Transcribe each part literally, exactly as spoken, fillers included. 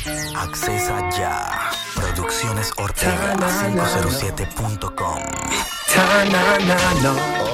Accesa ya. Producciones Ortega cinco cero siete punto com. Ta-na-na-no.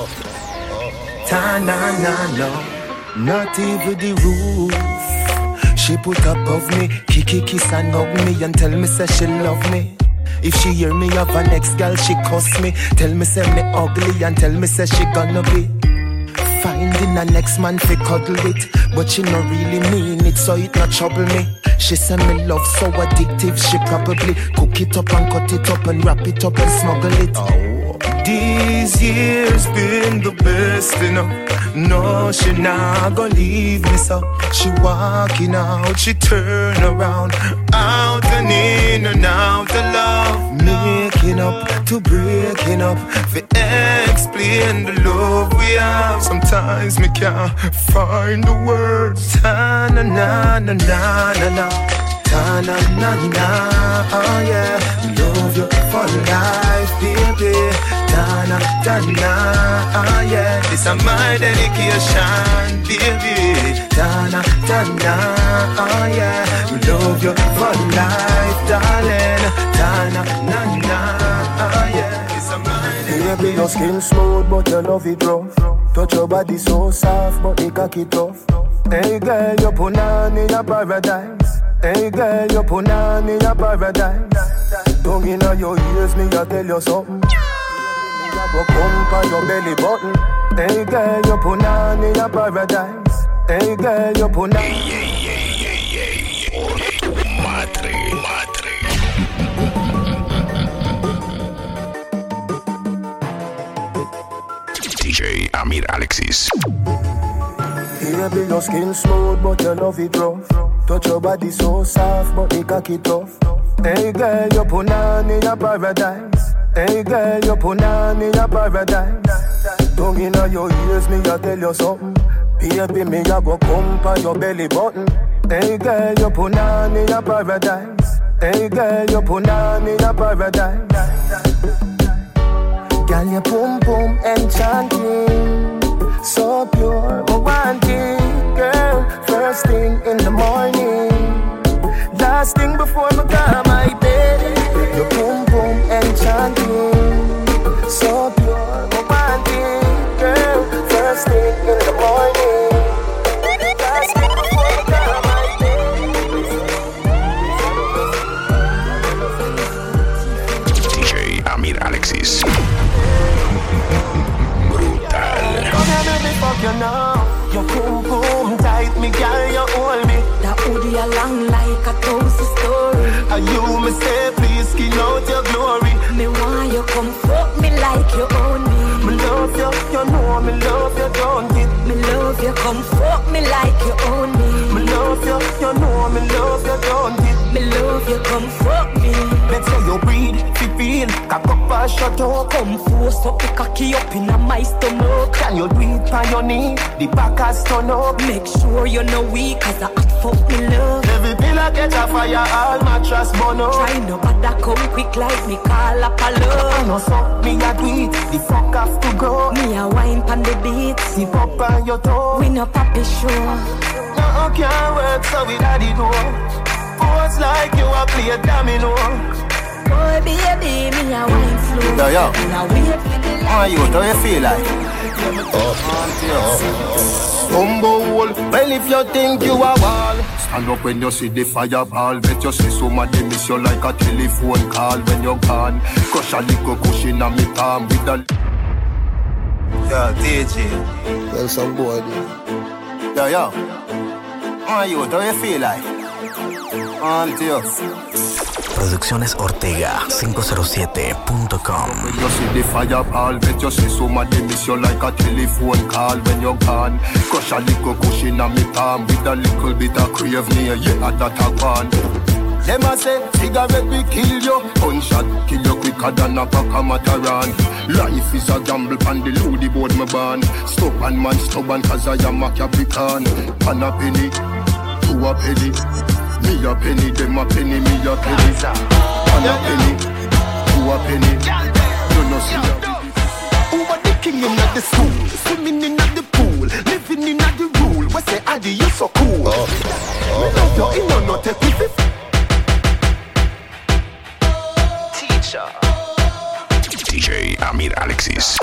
Ta-na-na-no. Not even the roof. She put above me, kiki kiss and hug me and tell me say she love me. If she hear me of an ex-girl, she cuss me. Tell me say me ugly and tell me say she gonna be finding a next man fi cuddle it. But she no really mean it, so it not trouble me. She say me love so addictive, she probably cook it up and cut it up and wrap it up and smuggle it. Oh. These years been the best, you know. No, she not gonna leave me, so she walking out, she turn around, out and in and out of love. Making up to breaking up, for explain the love we have. Sometimes me can't find the words. Ta na na na na na na. Ta na na na, oh yeah. Love you for life, baby. Ta na ta na, oh yeah. This is my dedication, baby. Ta na ta na, oh yeah. Love you for life, darling. Ta na na na, oh yeah. This is my baby, your skin smooth, but your love it rough. Touch your body so soft, but the cocky tough. Hey girl, you put on in your paradise. Hey girl, you put on in your paradise. Tongue in your ears, me I tell you something. Me a go pump on your belly button. Hey girl, you put on in your paradise. Hey girl, you put on. Hey, hey, hey, hey, hey. Madre, madre. D J Amir Alexis. Baby, your skin smooth, but your love it rough. Touch your body so soft, but the cocky tough. Hey girl, you put on in your paradise. Hey girl, you put on in your paradise. Tongue in your ears, me I tell you something. Baby, me I go pump on your belly button. Hey girl, you put on in your paradise. Hey girl, you put on in your paradise. Girl, your boom boom enchanting. So pure, I want it, girl. First thing in the morning, last thing before I go my bed. Your boom boom enchanting. So pure, I want it, girl. First thing in the morning, last thing before I go my bed. D J Amir Alexis. Fuck you now, your boom boom tight, me girl, you hold me. That hoodie along like a toast story. And you me say, please skin out your glory. Me want you come fuck me like you own me. Me love you, you know me love you, don't it? Me love you, come fuck me like you own me. Me love you, you know me love you, don't it? Me love you, come fuck me. Let's say you breathe, feel, cock up and shut up. Come force up the cocky up in a my stomach. Can you do it on your knee? The back has turn up. Make sure you're no weak, cause I hot fuck me love. Every pillar catch a fire, all mattress burn up. Try no bother come quick like me call up a love. I know so, me a do it, the fuck have to go. Me a wine pan the beat. Zip up on your toe. We no papi show. No can't work so we daddy do. Force like you a play a domino. Boy baby, me a wine slow. Yo yo, how are you? How you feel like? Humble, well if you think you are wall, stand up when you see the fireball. Bet you see somebody miss you like a telephone call when you're gone. Crush a little cushion on me palm with the. Yo, D J. Well, some boy. Yo yo, how are you? How you feel like? On to you. Producciones Ortega cinco cero siete punto com. When you see the fireball, bet you see somebody miss you like a telephone call when you're gone. Crush a little cushion on me palm with a little bit of crave near you at that a pan. Them a say, cigarette we kill you. Gunshot kill you quicker than a pack of Mataran. Life is a gamble and the loody board me ban. Stubborn man stubborn cause I am a Capricorn. Pan a penny, two a penny. Me a penny, them a penny, me a penny. Pan a penny, two a penny. You know see a who are the king in the school? Swimming in the pool, living in the rule. We say Adi, you so cool. Oh. Me love you, you know not take with it. Amir Alexis.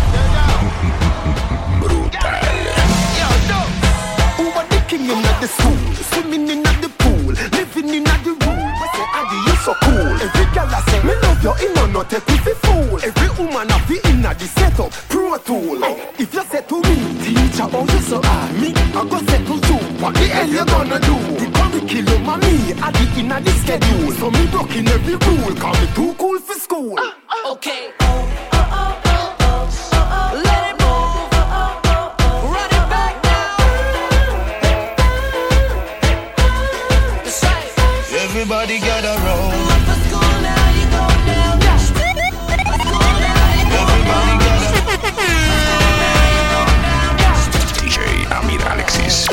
Brutal. Who are the king in the school? Swimming in the pool, living in the room. We say, Adi, you so cool. Every girl I say, me love you, in no take with the fool. Every woman have the inna the setup, pro tool. If you say to me, teacher, oh you so hard, me, I go say to you, what the hell you gonna do? The curriculum and me, I the inna the schedule. So me broke in every rule, call me too cool for school. Uh, uh, okay. Everybody gather round. Everybody gather. D J Amir Alexis.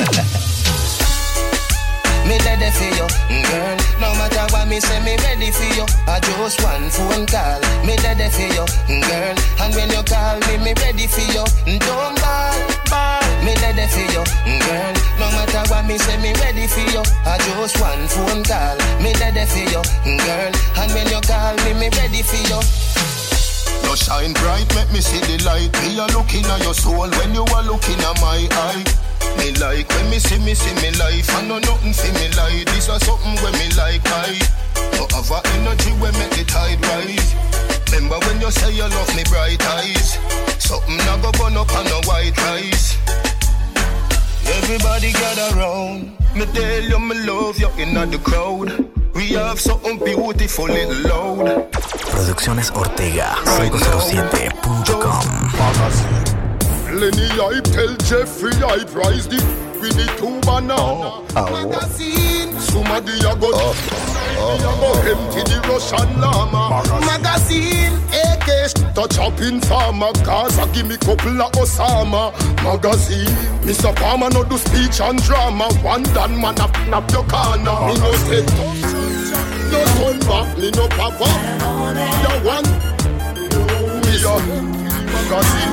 Me ready for you, girl. No matter what me say, me ready for you. I just one phone call. Me ready for you, girl. And when you call me, me ready for you. Don't ball, ball. Me ready for you, girl. No matter what me say, me ready for you. I just one phone call. Me ready for you, girl. And when you call me, me ready for you. You shine bright, make me see the light. Me a looking at your soul when you are looking at my eye. Me like when me see me see me life. I know nothing for me like. This is something when me like I. You have a energy when make the tide rise. Remember when you say you love me bright eyes. Something not go burn up on a white rice. Everybody gather round. Me tell you me love you in the crowd. We have something beautiful little loud. Producciones Ortega cinco cero siete punto com. Lenny hype, tell Jeffrey hype, rise the with the two banana. Oh, oh, magazine, somebody a go, oh, oh, a go empty the Russian llama. Magazine, A K touch up in farmer, Gaza give me couple of Osama. Magazine, Mister Palmer no do speech and drama. One done man up nap your corner. Me no say, no turn back, me no pop up. You want, me a magazine.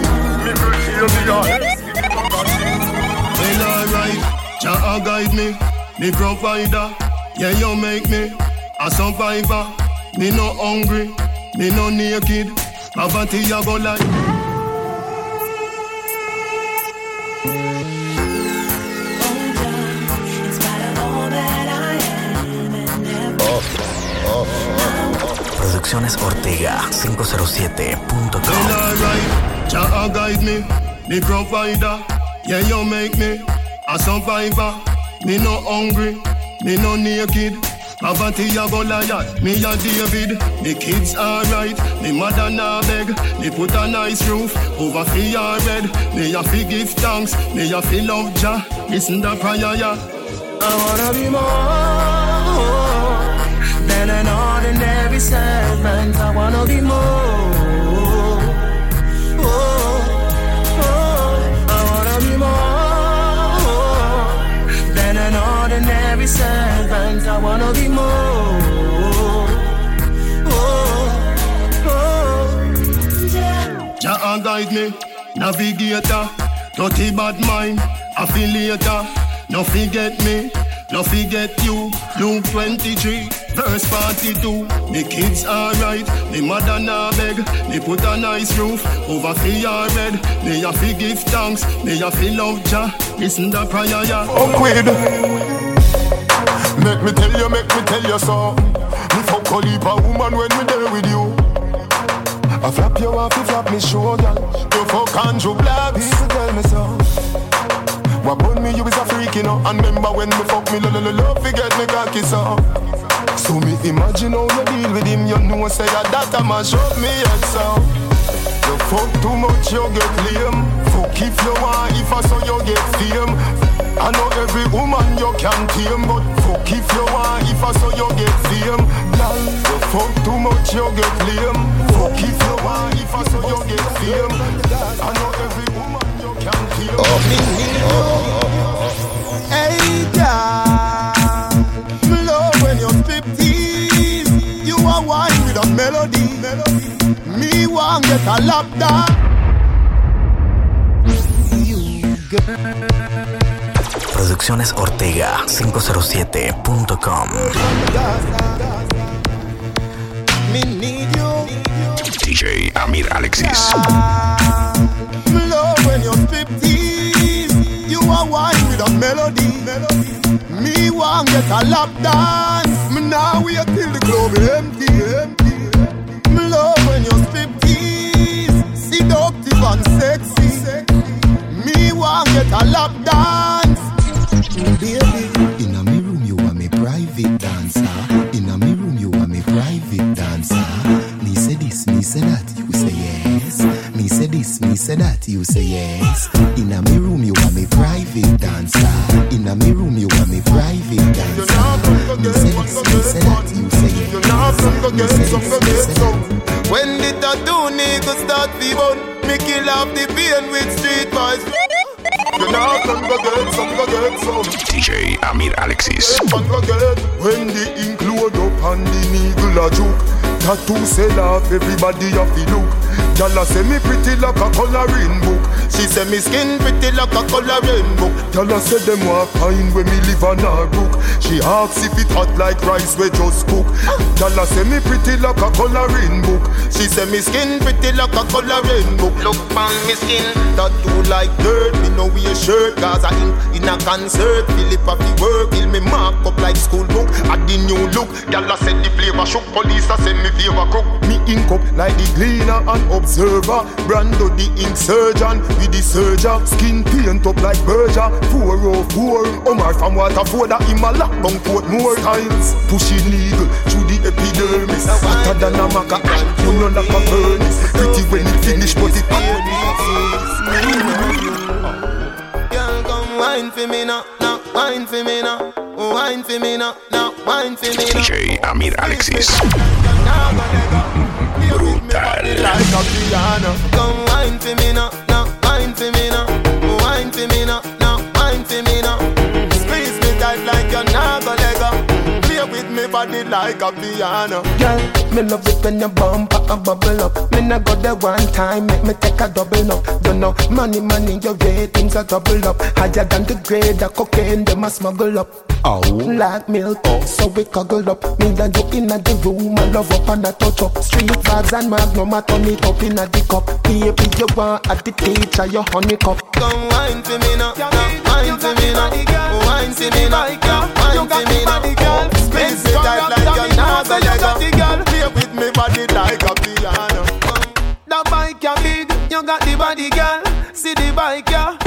Well, alright, Jah guide me, me provider. Yeah, you make me a survivor. Me no hungry, me no naked. Poverty ya go like. Producciones Ortega cinco cero siete punto com. Well, alright, Jah guide me, me provider. Yeah, you make me a survivor. Me no hungry, me no naked. Poverty a go like me a David. Me kids alright, me mother na beg. Me put a nice roof over for your bed. Me a fi give thanks, me a fi love Jah. Listen the prayer, yeah. I wanna be more than an ordinary servant. I wanna be more. Ordinary servant, I wanna be more. Oh, oh. Jah guide me, navigator. Dirty bad mind, affiliator. No forget me, no forget you. Luke twenty-three, verse forty-two. Me kids alright, me mother na beg. Me put a nice roof over for your bed. Me a fi give thanks, me a fi love Jah. Listen the prayer, yeah. Oh, quid. Make me tell you, make me tell you so. Me fuck a leap a woman when me there with you. I flap you off, you flap me shoulder. You fuck Andrew Black, people tell me so. What put me, you is a freak, you know. And remember when me fuck me, lo lo lo lo, forget me cocky so. So me imagine how you deal with him. You know say that that a mash up me head so. You fuck too much, you get lame. Fuck if you want, if I saw you get fame. I know every woman you can tame, but fuck if you want, if I saw you get fame. Nah, you fuck too much, you get lame. Fuck if you want, if I saw you get fame. I know every woman you can tame. oh, Me need you, hey girl. Me love when you spit tease. You are wine with a melody. Me want get a lap dance. You girl. Producciones Ortega cinco cero siete punto com. Me need you. D J Amir Alexis. Me love when you spit tease. You are wine with a melody. Me want get a lap dance. Me now wait till the club empty. Me love when you spit tease. Seductive and sexy. Me want get a lap dance. Baby, in a me room you are me private dancer. In a me room you are me private dancer. Me say this, me say that, you say yes. Me say this, me say that, you say yes. In a me room you are me private dancer. In a me room you are me private dancer. Me say this, me say that, you say yes. Me say this, me say that. When the tattoo niggas start feeble, me kill off the pain with street boys. You know some go get, some go get some. D J Amir Alexis. Some go get. When the ink load up and the needle a joke, tattoo sell off, everybody have to look. Y'all say me pretty like a coloring book. She say me skin pretty like a coloring book. Y'all say them want fine when me live on her book. She asks if it hot like rice we just cook. Y'all say me pretty like a coloring book. She say me skin pretty like a coloring book. Look on me skin, tattoo like dirt. Me know we a shirt, cause I ink in a concert. Philip have to work, till me mark up like school book. Add the new look, y'all say the flavor shook. Police a say me favor crook. Me ink up like the cleaner and observer. Brando the ink surgeon with the surgeon. Skin paint up like Berger. four oh four Omar from Waterford in my lockdown port more times. Pushing legal through the epidermis. Hotter than a maca, you know like a furnace. Pretty when it finish but it girl come wine for me now, now wine for me now. Wine for me now, now wine for me now. D J Amir Alexis. Brutal. Like a piano. Come wine for me now, now wine for me now. Wine for me now, now wine for me now. Squeeze me tight like you're not gonna let go. Play with me body like a piano. Girl, me love it when you bump a bubble up. Me nah go there one time, make me take a double up. You know, money, money, your ratings are double up. Higher than the grade of cocaine, them a smuggle up. Oh, like milk, so we cuddle up. Me and you in the room, I love up and I touch up. Street vibes and magnum, I turn it up in the cup. Baby, you want at the teacher, your honey cup. Come wine for me now, wine for me now, wine for me now, wine for me now. Squeeze me tight like you're not gonna let go. Play with me body like a piano. The bike ya big, you got the body, girl. See the bike ya.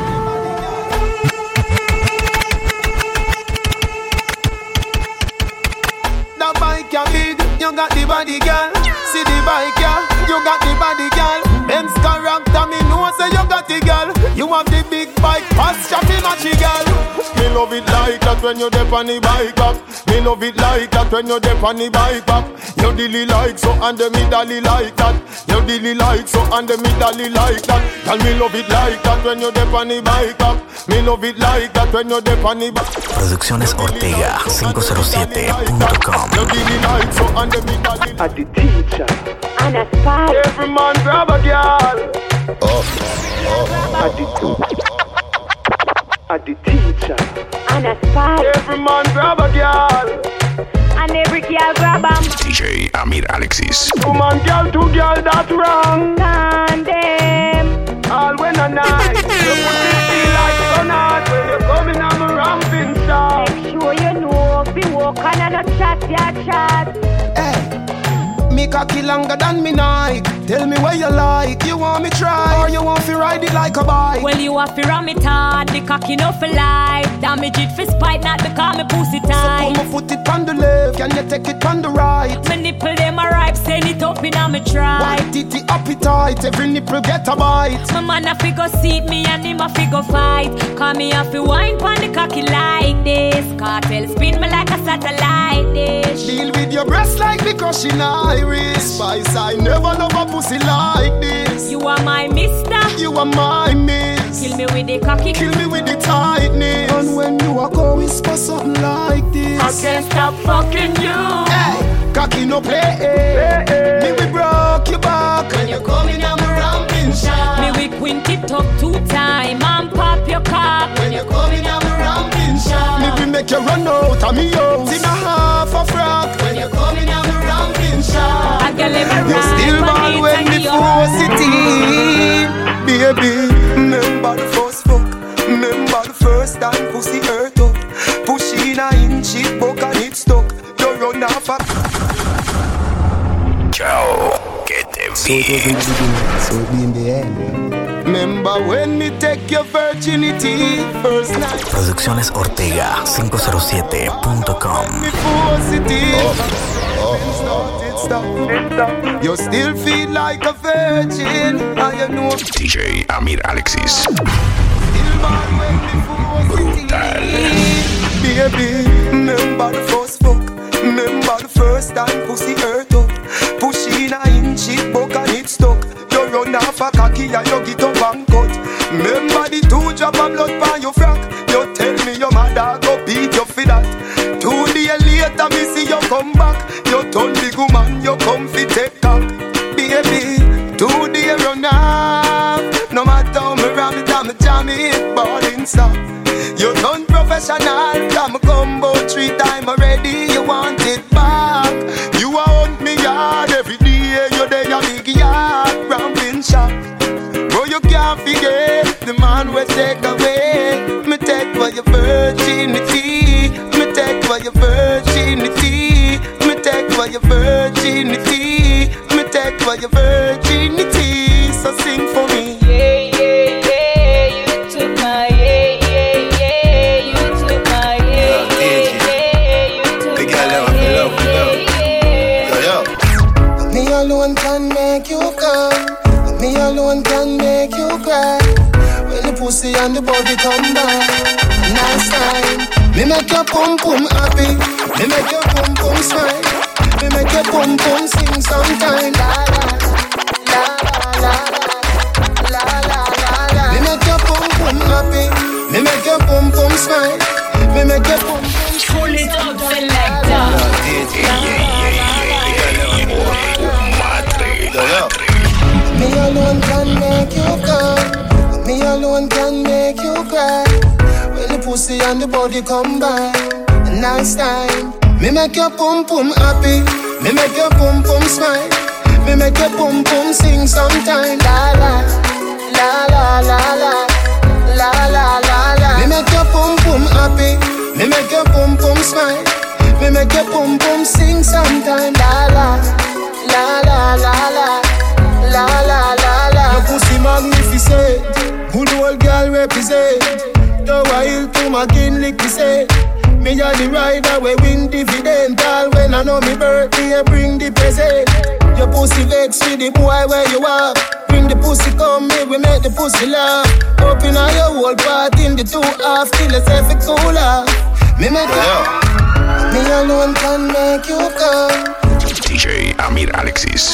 The bike ya big, you got the body, girl. See the bike ya, you got the body, girl. Ben's character, me know say you got the girl. You have the big bike, fast shopping matchy, girl. Me love it like that when you dip on the bike up. Me love it like that when you dip on the bike up. You dilly like so and the me dolly like that. You dilly like so and the me dolly like that. Tell me love it like that when you dip on the bike up. Me love it like that when you dip on the bike. Producciones Ortega cinco cero siete punto com. You dilly like so and the me dolly. At the teacher, And a spot. Every man grab a girl. oh, oh. at the at the teacher. And a spot. Every man grab a girl. And every girl grab 'em. D J Amir Alexis. Two man girl, two girl, that's wrong. And them. All when a night. You put it feel like so hot when you coming on my ramping shop. Make sure you know if you walk on and a chat, ya chat. Hey, me cocky longer than me Nike. Tell me what you like. You want me try or you want to ride it like a bike? Well, you have to ram it hard, the cocky no for life. Damage it for spite, not because me pussy So tight. put my foot it on the left, can you take it on the right? Me nipple them a ripe, send it up in a me try. White titty appetite, every nipple get a bite. My man a fi go seat me and him a fi go fight. Call me a fi wine pon the cocky like this. Cartel spin me like a satellite dish. Deal with your breast like the crushing iris. Spice, I never love a pussy like this. You are my mister. You are my miss. Kill me with the cocky. Kill me with the tightness. And when you are go whisper something like this, I can't stop fucking you. hey, cocky no play, hey, hey. Me we broke your back when you come in, I'm a ramping shot. Me we quint it up two time and pop your cock. When you come in, I'm a ramping shot. Me we make you run out of me house in a half a frock. When you come in, I'm a ramping shot. I get let me You still ride want on Baby, remember the first fuck. Remember the first time pussy hurt up. Pushing a inch it buck and it stuck. You run off a... Ciao, que te vi. So it be in the end. Remember when me take your virginity first night. Producciones Ortega cinco cero siete punto com. You still feel like a virgin. I know. D J Amir Alexis. Brutal. Baby, remember the first fuck. Remember the first time pussy hurt up. Pushing a inch it buck and it stuck. You run off a cocky and you get up and cut. Remember the two drop of blood by your frack. You tell me your mother go beat you for that. Two days later me see you come back. You turn big woman, you come fi take cock. Baby, two days run off. No matter how me ram it, I'm a jam it, ballin' stop. You done professional, I'm a combo three time already. You want it back. You want me yard every day. You there a big yard, rambling shop. Bro, you can't forget the man we take away. Me take for your virginity. Me take for your virginity. Me take for your virginity. Me take for your virginity. So sing for me. Yeah, yeah, yeah. You took my yeah, yeah, yeah. You took my yeah, yeah, yeah. You took my yeah, yeah, yeah. Me alone can make you come. Me alone can make you cry. When the pussy and the body come back. Nice time. Me make your pum pum happy. Me make your pum pum smile. Me make your pum pum sing sometime. La la la la la la la la. Me make your pum pum happy. Me make your pum pum smile. Me make your pum pum pull it up, selector. Me alone can make you come. Me alone can make you cry. When the pussy and the body come by. Nice time. Me make your pum pum happy. Me make your pum pum smile. Me make your pum pum sing sometime. La la la la la la la la la la. Me make your pum pum happy. Me make your pum pum smile. Me make your pum pum sing sometime. La la la la la la la la la la. Your pussy magnificent. Good old girl represent. The wild to my kin lick say. Me a the rider we win dividend. All when I know me birthday bring the present. Your pussy vex with the boy where you are. Bring the pussy come me we make the pussy laugh. Open all your whole part in the two half till it's every cooler. Me make yeah. Me alone can make you come. D J Amir Alexis.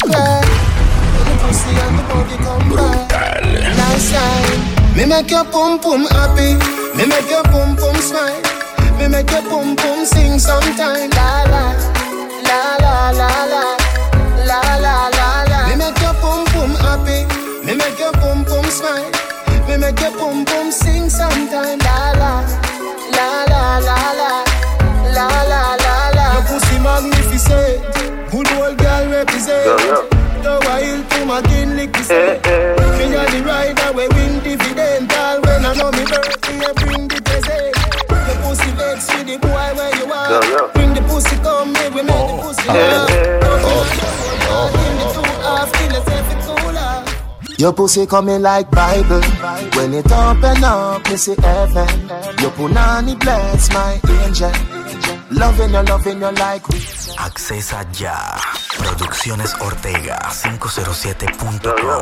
Brutal. Nice time. Me make your pum pum happy. Me make your pum pum smile. Me make your pum pum sing sometime. La la la la la la la la la la. Me make your pum pum happy. Me make your pum pum smile. Me make your pum pum sing sometime. La la la la la la la la la la. Your pussy magnificent. Good old girl represent. The wild to my kin lick say. Me a the rider we win dividend. All when I know me birthday bring the present. The pussy vex with the boy where you are. Yeah, yeah. Bring the pussy come me, we make the pussy laugh. In the two half till it's every cooler. Your pussy coming like Bible. When it open up, me see heaven. Your punani bless my angel. Loving you, loving you like Accesa ya. Producciones Ortega cinco cero siete punto com.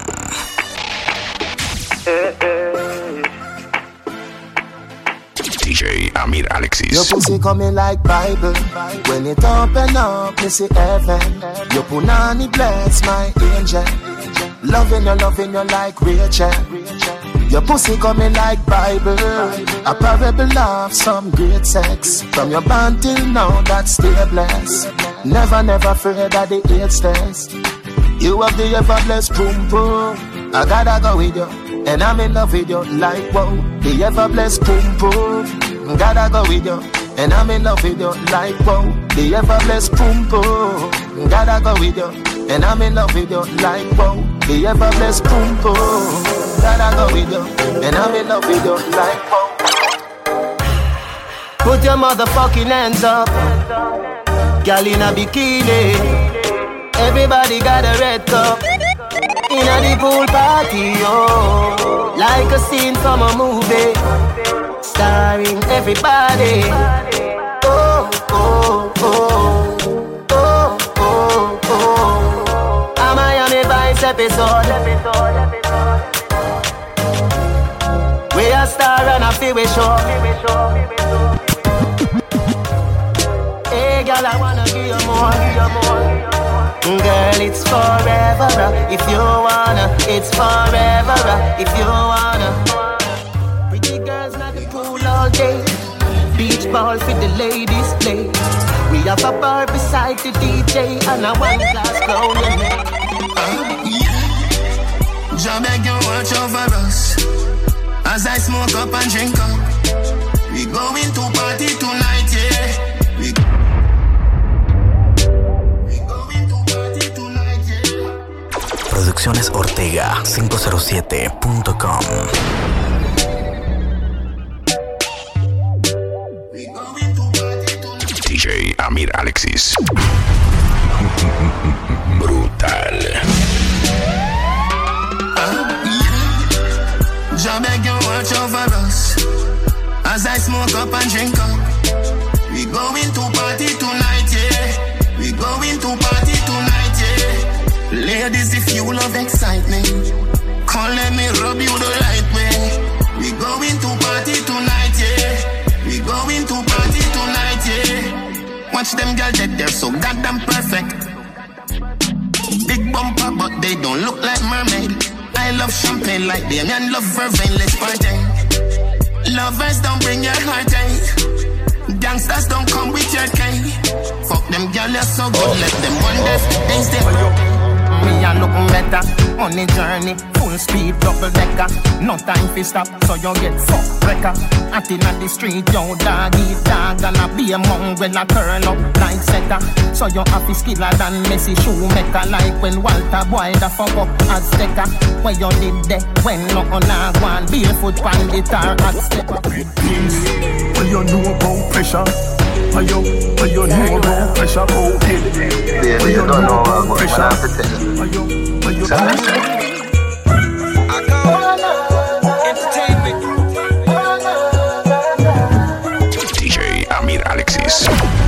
D J Amir Alexis. Your pussy coming like Bible. When it open up, me see heaven. Your punani bless my angel. Loving you, loving you like Rachel. Your pussy coming like Bible. A parable of some great sex. From your band till now, that's still blessed. Never, never afraid of the AIDS test. You have the ever blessed boom boom. I gotta go with you, and I'm in love with you like wow. The ever blessed boom boom. Gotta go with you, and I'm in love with you like wow. The ever blessed boom boom. Gotta go with you, and I'm in love with you like wow. The ever blessed boom boom. gotta go with you, and I'm in love with you like oh. Put your motherfucking hands up, girl in a bikini. Everybody got a red cup in a the pool party, oh, like a scene from a movie, starring everybody. Oh, oh, oh, oh, oh, oh. Am I on a Vice episode? We a star and a feel we show. Hey, girl, I wanna give you more, give you more. Girl, it's forever, uh, if you wanna. It's forever, uh, if you wanna. Pretty girls not the pool all day. Beach ball for the ladies play. We have a bar beside the D J and a one glass crown in it. Uh, yeah. Jah beg you watch over us as I smoke up and drink up. We going to party tonight, yeah. We Producciones Ortega cinco cero siete punto com. D J Amir Alexis. Brutal. Uh, yeah. Jah beg you watch over us as I smoke up and drink up. We going to party tonight, yeah. We going to party tonight, yeah. Ladies, if you love excitement, come let me rub you the right way. We going to party tonight, yeah. We going to party tonight, yeah. Watch them girls get there so goddamn perfect. Big bumper, but they don't look like mermaid. I love champagne like them and love vervain, let's party. Lovers don't bring your heartache. Gangsters don't come with your cane. Fuck them girls, you're so good, let them wonder if they stay. Me a looking better on the journey, full speed, double decker. No time for stop, so you get fucked wrecker. Acting at the street, yo dog eat dog, and a be a mongrel a curl up like setter. So you have to skiller than Messi shoemaker, like when Walter Boy da fuck up as sticker. When you did that, when no on a one barefoot pan guitar at stepper. Well you know about pressure. When you, when you know about pressure, oh yeah. Baby, you don't know about pressure. I have to tell you. When you, when you, I call entertainment. D J Amir Alexis.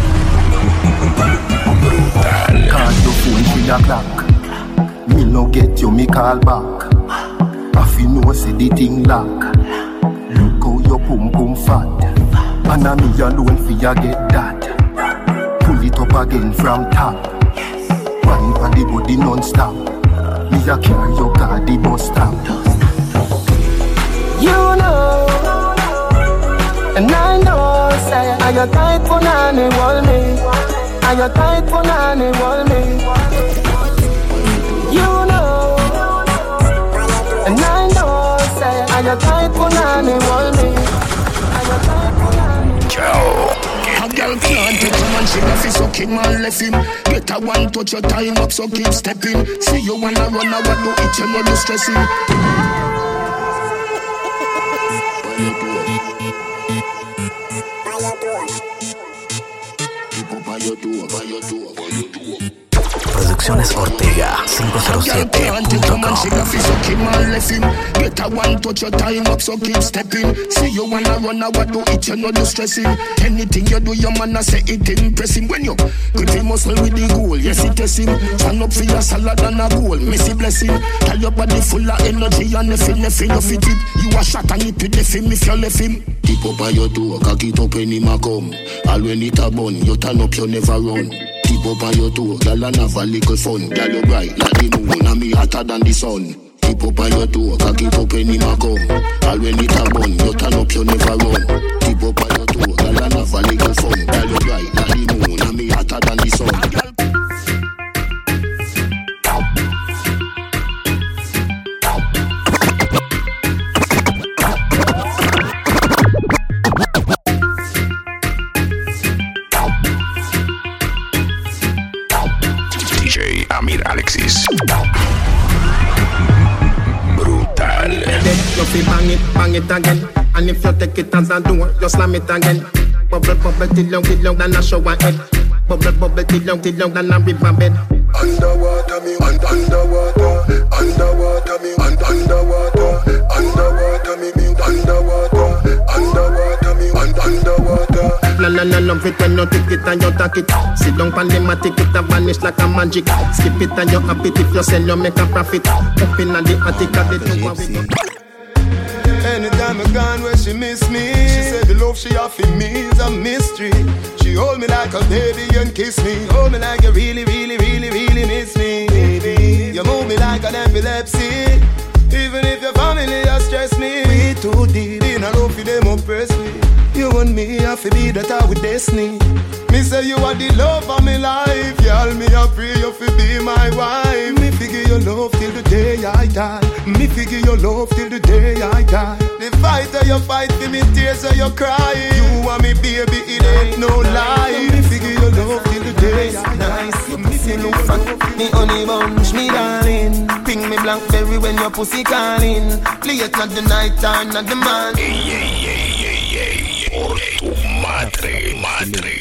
Brutal. Call your phone three o'clock. Me no get you, me call back. I feel no say the thing lock. Look how your pum pum fat. And I me alone for ya get that. Pull it up again from top. Wine for the body non-stop. Me a carry your car the bus stop. you know, and I know, say, are you tight for nanny, wall me? Are you tight for nanny, wall me? You know, and I know, say, are you tight for nanny, wall me? Are you tight for nanny? Joe. A girl can't take a man, she left him, so king man left him. Get a one touch your time up, so keep stepping. See you wanna run, I want to eat you, no you stressing. Producciones Ortega cinco cero siete punto com. Get a one touch your time up, so keep stepping. See you wanna run, I want to eat you, no you stressing. Anything you do, your man I say it impressing. When you good him muscle with the goal, yes it is him. Stand up for your salad and a goal, messy blessing. Tell your body full of energy and nothing, nothing you fit it. You a shot and it with the film if you left him. Keep up by your door, cock it up when him a come. All when it a bun, you turn up, you never run. Keep up on your toe, girl and have a little fun. Girl you bright like the moon and me hotter than the sun. Keep up on your toe, cock it up when him a come. All when it a bun, you turn up, you never run. Keep up on your toe, girl and have a little fun. Girl you bright like the moon and me hotter than the sun. D J Amir Alexis. Brutal. You fi bang it, bang it again. And if you take it as a door, you slam it again. Bubble, bubble, till long, till long, than a shower head. Bubble, bubble, till long, till long, than a river bed. Underwater me, un- underwater, underwater me, un- underwater, underwater me, me, underwater, underwater me, un- underwater. No, no, no, love it when you take it and you take it. Sit down pan the matic, it a vanish like a magic. Skip it and you happy if you sell, you make a profit. Up in the attic of the two of it. Anytime I gone where she miss me, she said the love she offer me is a mystery. She hold me like a baby and kiss me. Hold me like you really, really, really, really miss me. Baby, you move me like an epilepsy. Even if your family has stressed me, we too deep in a love for them oppress me. You and me have to be that I with destiny. Me say you are the love of my life. Y'all me I pray you fi be my wife. Me figure your love till the day I die. Me figure your love till the day I die. The fight that you fight for me, tears that you cry. You and me baby, it ain't no lie. Me figure your love till the day I die. Me look fat, me honey bunch, me darling. Ping me blackberry when your pussy calling. Play it not the night time, not the man. Ey, ey, ey, ey, ey, por tu madre, madre.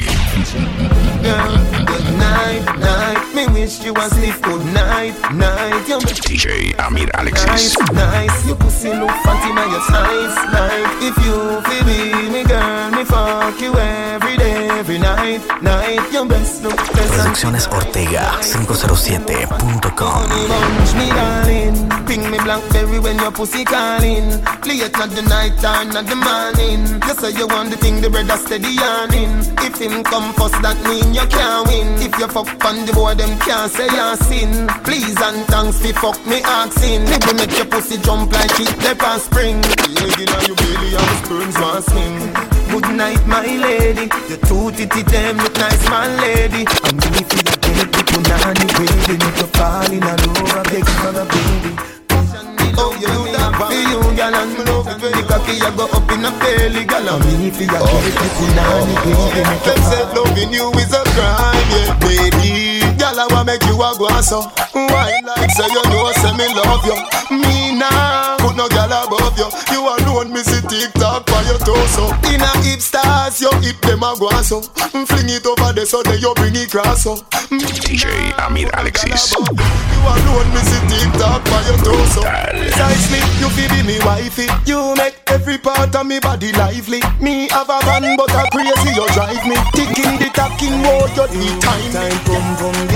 Girl, good night, night. Me wish you was sleep good night, night. You D J Amir Alexis. nice, nice. Your pussy look fancy, now you're nice, nice. If you feel me, me girl, me fuck you every day, every night, night. Your best look best. Producciones Ortega cinco cero siete punto com. Me darling, ping me blackberry when your pussy calling. Play it not the night time, not the morning. You say you want the thing, the bread steady yarning. If him come first, that mean you can't win. If you fuck on the board, them can't say you sin. Please and thanks fi fuck me asking. Me will make your pussy jump like it left on spring. Lady, now you belly and the sperms want swim. Good night, my lady. Your two titty them look nice, man, lady. And me feel like get the punani baby. Make you fall in love, I beg for a baby. Oh, you do that for you, girl, and me love it when the cocky you go up in a belly, girl. And me feel like get the punani baby. Make Them you say fall. loving you is a crime, yeah, baby. Girl, I wanna make you a go so. Why like say you know, say me love you. Me nah, put no girl above you. You alone, me see TikTok for your torso. In a hip stars, your hip them a go so. Fling it over there so then you bring it cross so. D J Amir Alexis. You alone, me see TikTok for your torso. Precisely, you feel be me wifey. You make every part of me body lively. Me have a man, but a crazy you drive me. Ticking the talking road, you need time. Time boom boom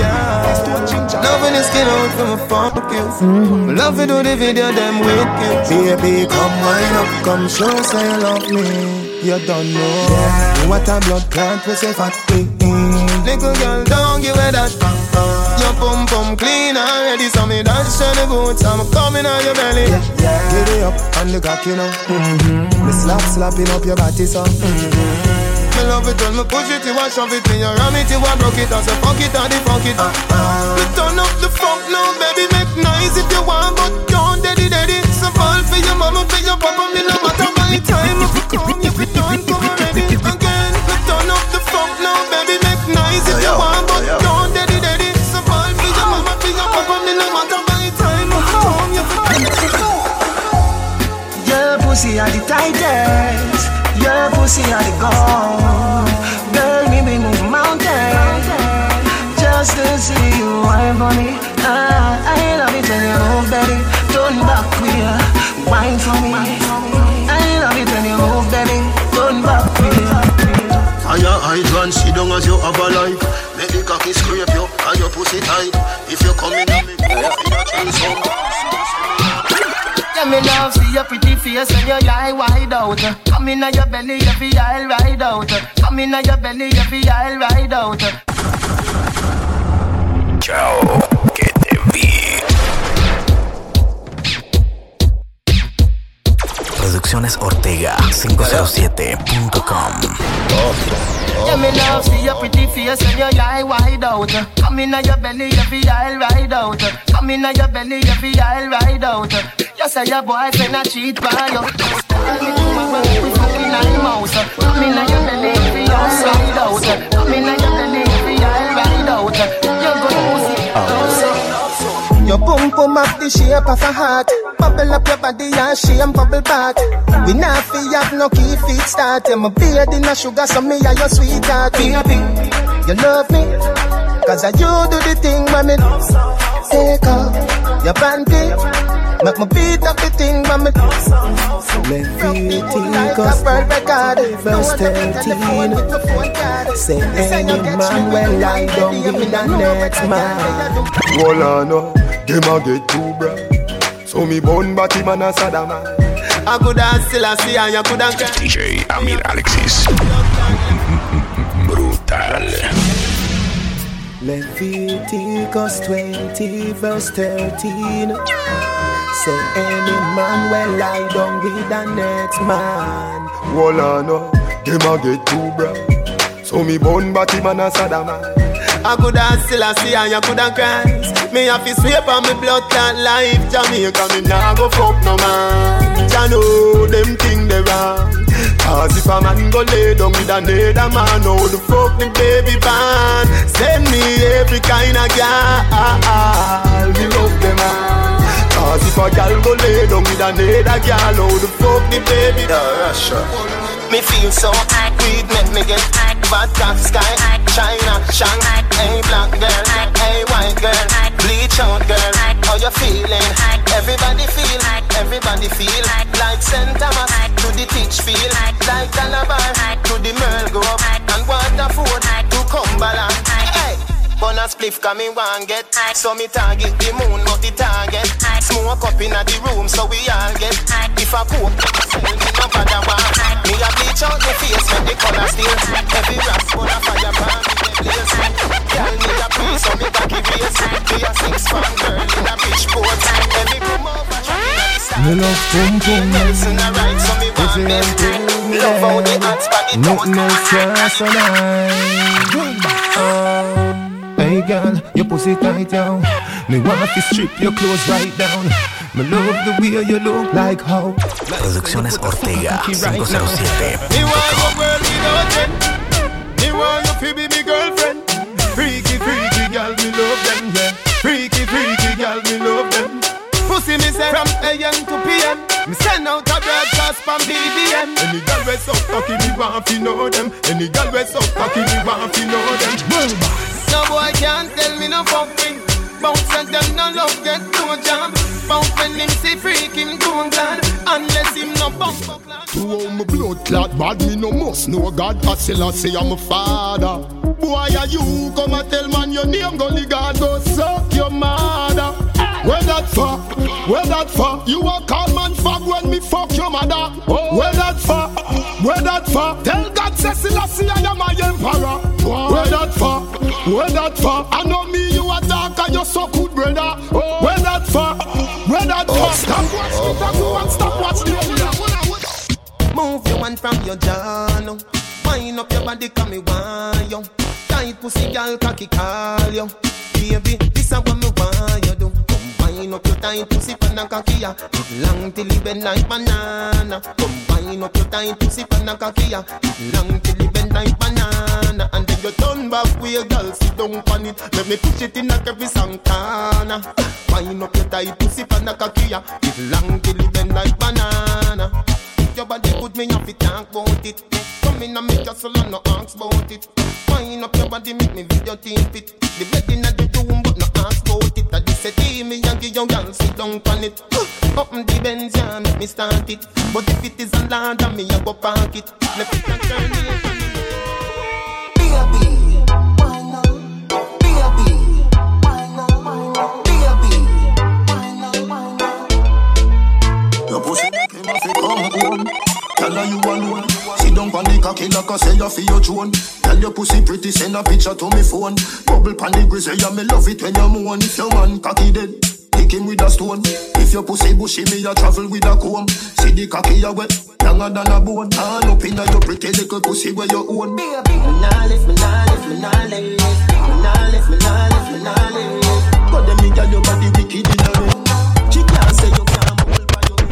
yeah. Loving the skin out from a fuck you. Mm-hmm. Love to do the video, them with you. Baby, come wind up, come show say you love me. You don't know yeah. What a blood clot we say fat mm. Little girl, don't give her that. Your pum pum clean already, so me dance on the boots. I'm coming on your belly. Yeah, yeah. Get it up and the cock, you know. Mm-hmm. Me slap slapping up your body, so. Mm-hmm. Me love it when me push it, you want shove it, me you ram it, you want broke it, I say fuck it, and the fuck it. Uh, uh. Me turn up the funk now, baby, make nice if you want, but don't daddy daddy. So fall for your mama, for your papa, me no matter my time. If you come, if you don't come already again. Me turn up the funk now, baby, make nice if you want, but don't daddy daddy. So fall for your mama, for your papa, me no matter my time. If you come, if you don't. Your pussy are the tightest. Your pussy are the gold. Girl, me be move mountains just to see you wine for me. Ah, I love it when you move, baby. Turn back queer, wine for me. I love it when you move, baby. Turn back queer. And your hydrant, sit down as you have a life. Make the cocky scrape you and your pussy tight. If you come in and make me feel a chance on. Yeah, me love see your pretty face when your eye wide out. Come in your belly, every eye ride out. Come in your belly, every eye ride out. Chao, que te vi. Producciones Ortega cinco cero siete punto com. Yeah, me love see your pretty face when your eye wide out. Come in your belly, every eye ride out. Come in your belly, every eye ride out. You say your boyfriend a cheat by you. We fucking nine mouse. Come in your belly, every eye ride out. Come in your belly, every eye ride out. You go pussy. Your pum pum boom up the shape of a heart. Bubble up your body and shame bubble back. We not fi have no key feet start. Yeah, my beard in a sugar, so me are your sweetheart. Baby, you love me, cause I you do the thing, mommy. Take off your panty, make me beat up the thing, mommy. Leviticus verse thirteen. Say any man will lie down with the next man. Hold on, no, them a get too bright. So me born body man a Saddam. I could have still a see and you could have D J Amir Alexis. Brutal. Leviticus twenty verse thirteen. Say any man will lie down with the next man. Hold on, no, them a get too bright. So me born body man a Saddam. I could have still a see and you could have cry. Me have to sweep on me blood clot life. Jamaica me nah go fuck no man. Ya know them thing they wrong. Cause if a man go lay down with another man, how the fuck the baby ban? Send me every kind of girl. Me love them all. Cause if a girl go lay down with another girl, how the fuck the baby ban? Me feel so hot, weed make me get hot. Vodka, sky, China, Shanghai. Hey black girl, hey white girl, bleach out girl. How you feeling? Everybody feel, everybody feel like Saint Thomas to the teach feel, like Calabar to the Merle Grove and Waterford to Cumberland. Hey, Bona spliff come in one get, so me target the moon not the target. Smoke up in the room so we all get. If I cook, me no bother one. Me a bleach out the face, make the color still. Every rap full of fire burn with the blaze. Girl need a piece, so me back it race. Me a six fan girl in a beach boat. Every room over, me love pum pum. Nelson a right, so me want them. Love how the hot body nothing else just alive. Hey girl, your pussy tight down. Me want to strip your clothes right down. Me love the way you look like how. Producciones Ortega cinco cero siete. Me want your world without end. Me want you to be my girlfriend. Freaky, freaky girl, me love them, yeah. Freaky, freaky girl, me love them. Pussy me say from A M to P M. Me send out a broadcast from B B M. Any girl we so cocky, me want to know them. Any girl we so cocky, me want to know them. No boy can't tell me no fucking. Bounce and them no love get no job. Bounce when him see freak him don't glad. Unless him no bump up like. To all my blood clot bad me no must know God. I still I say I'm a father. Boy are you come and tell man your name gully God go suck your mother. Where that for? Where that for? You a call man fag when me fuck your mother. Oh. Where that for? Where that for? Tell God Cecil I see I am my emperor. Oh. Where that for? Where that for? I know me you a dark and you so good brother. Oh. Where that for? Where that for? Stop watch me go and stop watch the move your hand from your jaw now. Wind up your body come me want you. Tight pussy girl cocky call you. Baby this a what me want you do. Wind up your tight pussy pan and cocky ya. It long till it bend like banana. Come wind up your tight pussy pan and cocky ya. It long till it bend like banana. And then you turn back with your girl sit down on it. Let me push it in a every Santana. Wind up your tight pussy pan and cocky ya. It long till it bend like banana. If your body good me have to talk about it. Come in and make your soul and no ask about it. Wind up your body make me video team fit. The bed in the room but no ask about it. I just say to me and give your girl sit down on it. Up in the Benz yeah make me start it. But if it is a land me I go park it. Let it and turn it. Baby, why not? Baby, why not? Baby, why not? Why not? Your pussy make him have to come home. Tell her you alone. Sit down on the cocky like I say you for your drone. Tell your pussy pretty, send a picture to me phone. Bubble pan the grizzly, yeah, me love it when you moan. If your man cocky dead, kick him with a stone. If your pussy bushy, me a travel with a comb. See the cocky you wet, younger than a bone. All up in your pretty little pussy where you own. Baby, me nah lift, me nah lift, me nah lift. Me nah lift, me nah lift, me nah lift. But them me girl your body wicked in a way. She can't say you can't hold by your.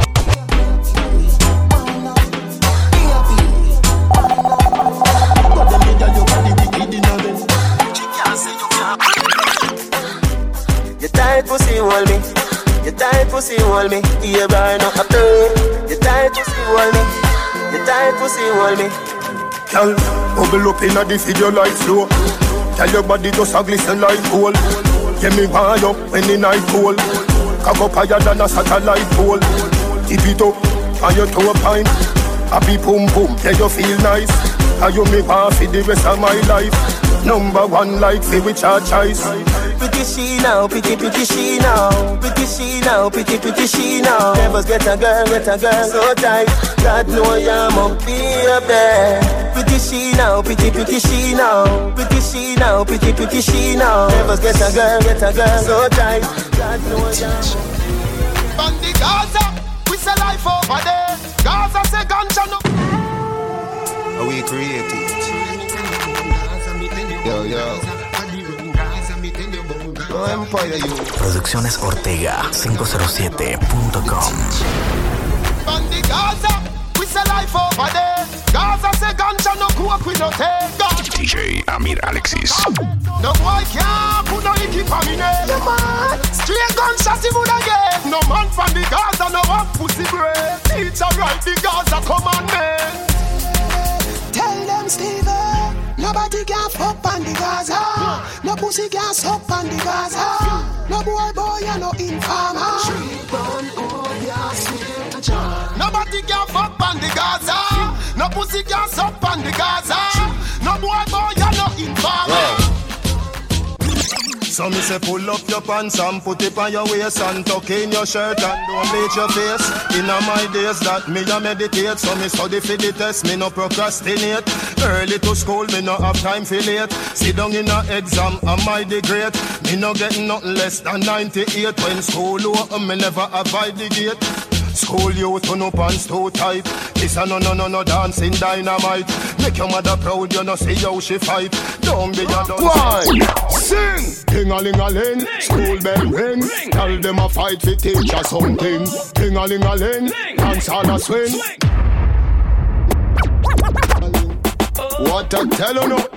But them me girl your body wicked in a way. She can't say you can't. Your tight pussy hold me. tight pussy hold me. Yeah, burn up a play. You tight pussy hold me. You tight pussy hold me. Girl, bubble up inna the video like flow. Tell your body just a glisten like gold. Get me wind up when the night cold. Cock up higher than a satellite pole. Tip it up and your toe pine. Happy boom boom, yeah you feel nice. And you me want for the rest of my life. Number one like me with your choice. Pretty she now, pretty pretty she now. Pretty she now, pretty pretty she now. Never get a girl, get a girl so tight. God know you must be up there. Pretty she now, pretty pretty she now. Pretty she now, pretty pretty she now. Never get a girl, get a girl so tight. God know you. On the Gaza, we say life over there. Gaza say ganja no. We create it. Yo, yo. No Empire, you. Producciones Ortega cinco cero siete punto com. On the Gaza, we say life over there. Gaza say ganja no coke we no take. D J Amir Alexis. No boy can't put no icky for me name. Yeah, man. Straight gunshots he would again. No man from the Gaza no one pussy bread. Teacher write the Gaza commandment. Tell them, Steven, nobody can fuck on the Gaza. No pussy can suck on the Gaza. No boy, boy, you no informer. Nobody can fuck on the Gaza. No pussy can suck on the Gaza. No boy, boy, you no informer. So me say pull up your pants and put it on your waist and tuck in your shirt and don't bleach your face. Inna my days that me a meditate, so me study for the test, me no procrastinate. Early to school, me no have time for late. Sit down in a exam, am I the great? Me no get nothing less than ninety-eight. When school open, me never abide the gate. School youth turn up pants too tight. This a no no no no dancing dynamite. Make your mother proud, you no see how she fight. Don't be a dog. Why? Sing! Ting-a-ling-a-ling, school bell ring. Tell them a fight for teacher something. Ting-a-ling-a-ling, dance all a swing. What a tell you no.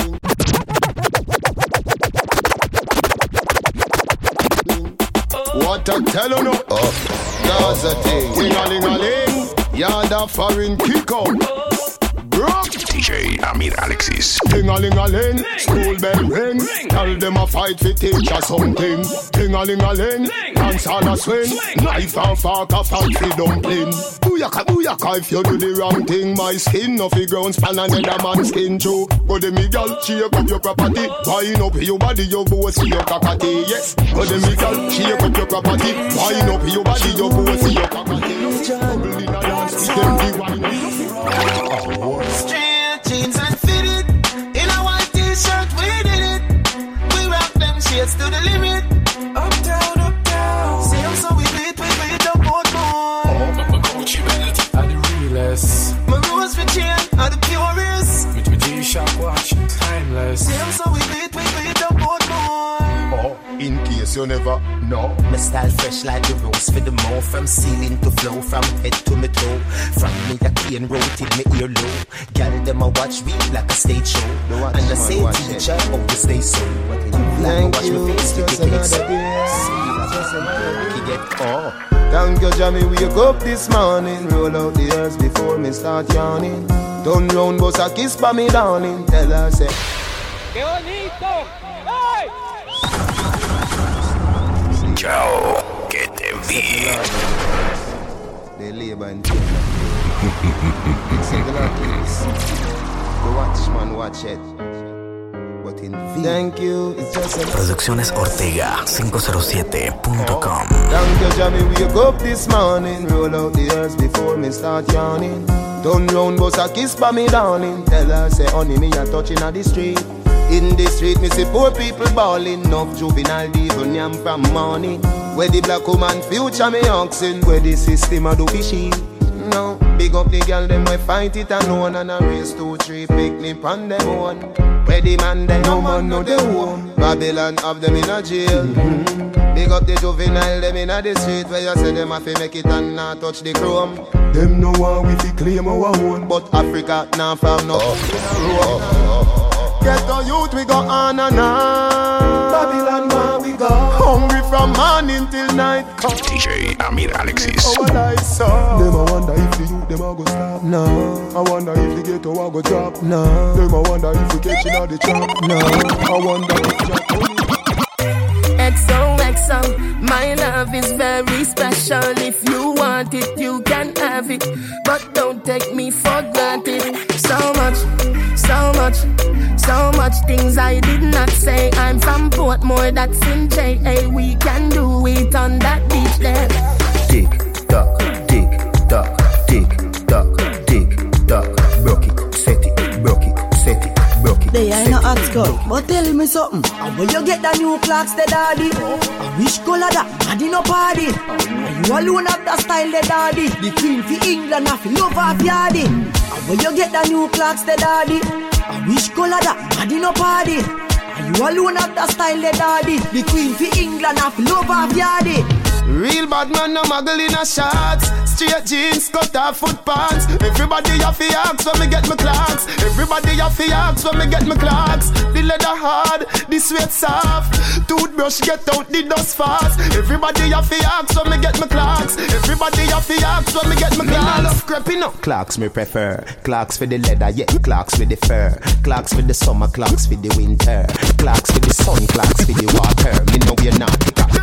What a tell you no. Oh. That's a thing. Ting-a-ling-a-ling, yada foreign kick out. D J Amir Alexis. Ting-a-ling-a-ling, school bell ring. Tell them a fight for teacher something. Ting-a-ling-a-ling, dance all a swing. Knife and fork a fancy dumpling. Booyaka, booyaka, if you do the wrong thing. My skin no fi ground span another man's skin too. But the me girl, shake up your property. Wind up your body, your boss see your cockatee. Yes, but the me girl, shake up your property. Wind up your body, your boss see your cockatee. Bubble in a dance, give them the wine. Straight jeans and fitted. In a white t-shirt, we did it. We rock them shades to the limit. Up down, up down. See them so we beat, we beat up both more. Oh, but my Gucci belt are the realest. My rose for chain are the purest. With my G-Shock watch, timeless. See them so we beat, we beat up both more. Oh, in case you never know. My style fresh like the rose for the mouth. From ceiling to flow, from head to my toe. From me a cane road till me ear low. Girl them a watch me like a stage show. And I say teacher, oh you stay so. Thank like you, face, just another day. Oh. Thank you, Jamie, wake up this morning. Roll out the earth before me start yawning. Turn round, bust a kiss by me darling. Tell her, say ¡Qué bonito! ¡Ay! Chao, que te vi. They labor and take the watchman watch it. But in V. Thank you, it's just a Producciones Ortega cinco cero siete punto com. Thank you, Jamie, wake up this morning. Roll out the earth before me start yawning. Turn round, bust a kiss by me darling. Tell her, say, honey, me a touching at the street. In the street, me see poor people bawling. Enough juvenile devil yam from morning. Where the black woman future me oxen. Where the system a do fishy. No, big up the girl, them we fight it alone. And a race two, three, picnic on them one. Where the man, they no man, no they home. Babylon have them in a jail. Mm-hmm. Big up the juvenile, them in a the street. Where you say them have to make it and not touch the chrome. Them no one we fi claim our own. But Africa now from no oh. Get the youth, we go on and on. Babylon, where we go? Hungry from morning till night come. D J Amir Alexis. Oh, well, I saw. Them I wonder if the youth them a go stop. No. I wonder if the ghetto a go drop. No. Them I wonder if we catching all the trap. No. I wonder if Jack. X O X O, my love is very special. If you want it, you can have it, but don't take me for granted. So much, so much, so much things I did not say. I'm from Portmore, that's in J A. We can do it on that beach there. Tick tock, tick tock, tick tock, tick tock. Broke it, set it, broke it, set it, broke it. They ain't no hot girl, but tell me something. And when you get the new clocks, the daddy, I wish color that, daddy no party. And you alone have the style, the daddy. The queen for England, I feel love of yardy. And when you get the new clocks, the daddy, I wish color that, daddy no party. And you alone have the style, the daddy. The queen for England, I feel love of yardy. Real bad man, no muggle in a shorts. Straight jeans, cut off foot pants. Everybody have to ask when me get my clocks. Everybody have to ask when me get my clocks. The leather hard, the sweat soft. Toothbrush get out the dust fast. Everybody have to ask when me get my clocks. Everybody have to ask when me get my clocks. I love creeping up. Clocks me prefer. Clocks for the leather, yeah. Clocks for the fur. Clocks for the summer, clocks for the winter. Clocks for the sun, clocks for the water. Me know we're not.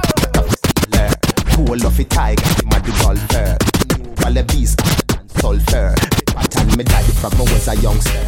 Cool of a tiger, him a the golfer. Wallabies, and sulfur. Pattern me daddy from when I was a youngster.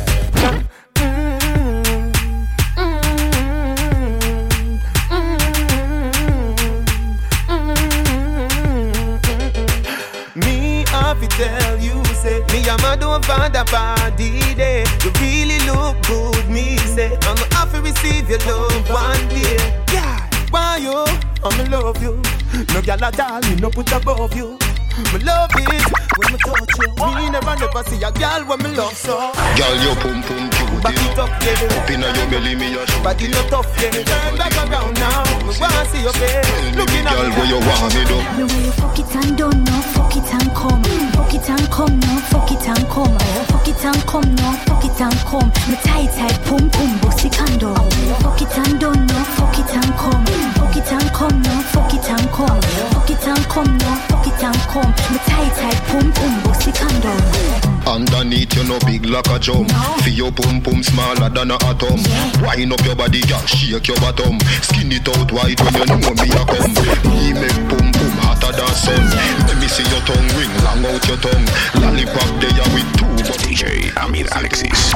Me have to tell you, say me a man don't find a body day. You really look good, me say I'm gonna have to receive your love one day. Yeah, why you? I'm in love you. No gal at all, me no put above you. Me love it when me touch you. Me never never see a gal when me love so. Gal, your pum pum cute. Back it up, yeah. Up inna your belly, me a shoot. Body no tough, yeah. Turn back around now. Me wanna see your face. Looking at me, gal, where you want me do? The way you fuck it and don't know, fuck it and come. Fuck it and come, no, fuck it and come. Fuck it and come, no, fuck it and come. Me tight tight, pum pum, bossy candle. Fuck it and don't know, fuck it and come. Fuck it and come, no, fuck it and come. Fuck it and come, no, fuck it and come. Me tight tight, pum pum, bossy candle. Underneath you no big like a jump. No. Feel your pum pum smaller than a atom. Yeah. Wind up your body, girl, shake your bottom. Skin it out white when you know me a come. Me make pum pum hotter than sun. Let me see your tongue ring, long out your tongue. Lollipop there with two. D J Amir Alexis.